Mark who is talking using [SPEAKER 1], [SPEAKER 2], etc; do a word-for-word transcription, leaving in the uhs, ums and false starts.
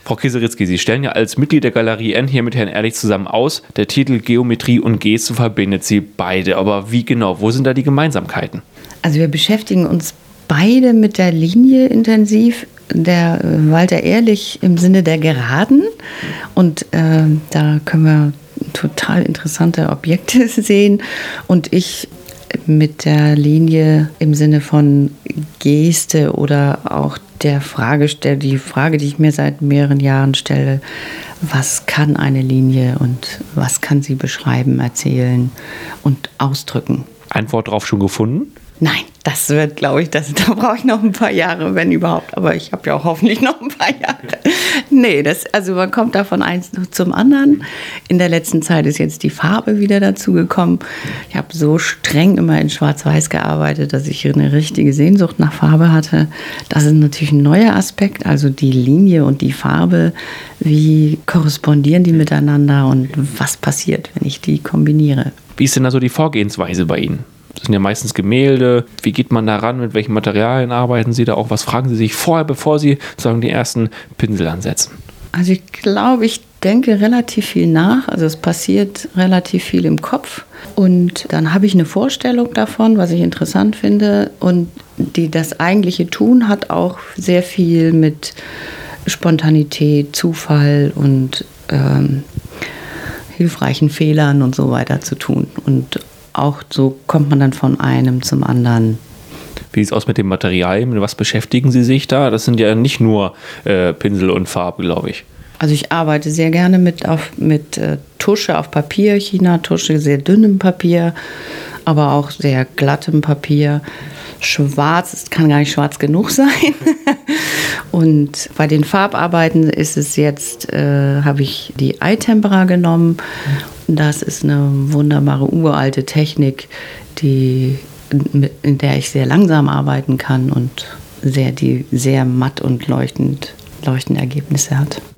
[SPEAKER 1] Frau Kieseritzky, Sie stellen ja als Mitglied der Galerie N hier mit Herrn Ehrlich zusammen aus. Der Titel Geometrie und Geste verbindet Sie beide. Aber wie genau? Wo sind da die Gemeinsamkeiten?
[SPEAKER 2] Also wir beschäftigen uns beide mit der Linie intensiv. Der äh, Walter Ehrlich im Sinne der Geraden. Und äh, da können wir total interessante Objekte sehen. Und ich mit der Linie im Sinne von Geste oder auch der Frage, die Frage, die ich mir seit mehreren Jahren stelle, was kann eine Linie und was kann sie beschreiben, erzählen und ausdrücken?
[SPEAKER 1] Antwort darauf schon gefunden?
[SPEAKER 2] Nein, das wird, glaube ich, das, da brauche ich noch ein paar Jahre, wenn überhaupt. Aber ich habe ja auch hoffentlich noch ein paar Jahre. Nee, das, also man kommt da von eins zum anderen. In der letzten Zeit ist jetzt die Farbe wieder dazu gekommen. Ich habe so streng immer in Schwarz-Weiß gearbeitet, dass ich eine richtige Sehnsucht nach Farbe hatte. Das ist natürlich ein neuer Aspekt, also die Linie und die Farbe. Wie korrespondieren die miteinander und was passiert, wenn ich die kombiniere?
[SPEAKER 1] Wie ist denn da so die Vorgehensweise bei Ihnen? Das sind ja meistens Gemälde. Wie geht man da ran? Mit welchen Materialien arbeiten Sie da auch? Was fragen Sie sich vorher, bevor Sie sozusagen die ersten Pinsel ansetzen?
[SPEAKER 2] Also ich glaube, ich denke relativ viel nach. Also es passiert relativ viel im Kopf. Und dann habe ich eine Vorstellung davon, was ich interessant finde. Und die, das eigentliche Tun hat auch sehr viel mit Spontanität, Zufall und ähm, hilfreichen Fehlern und so weiter zu tun. Und auch so kommt man dann von einem zum anderen.
[SPEAKER 1] Wie sieht es aus mit dem Material? Mit was beschäftigen Sie sich da? Das sind ja nicht nur äh, Pinsel und Farbe, glaube ich.
[SPEAKER 2] Also ich arbeite sehr gerne mit, auf, mit äh, Tusche auf Papier, China-Tusche, sehr dünnem Papier, aber auch sehr glattem Papier. Schwarz, es kann gar nicht schwarz genug sein. Und bei den Farbarbeiten ist es jetzt, äh, habe ich die iTempera genommen. Das ist eine wunderbare uralte Technik, die, in der ich sehr langsam arbeiten kann und sehr, die sehr matt und leuchtend, leuchtende Ergebnisse hat.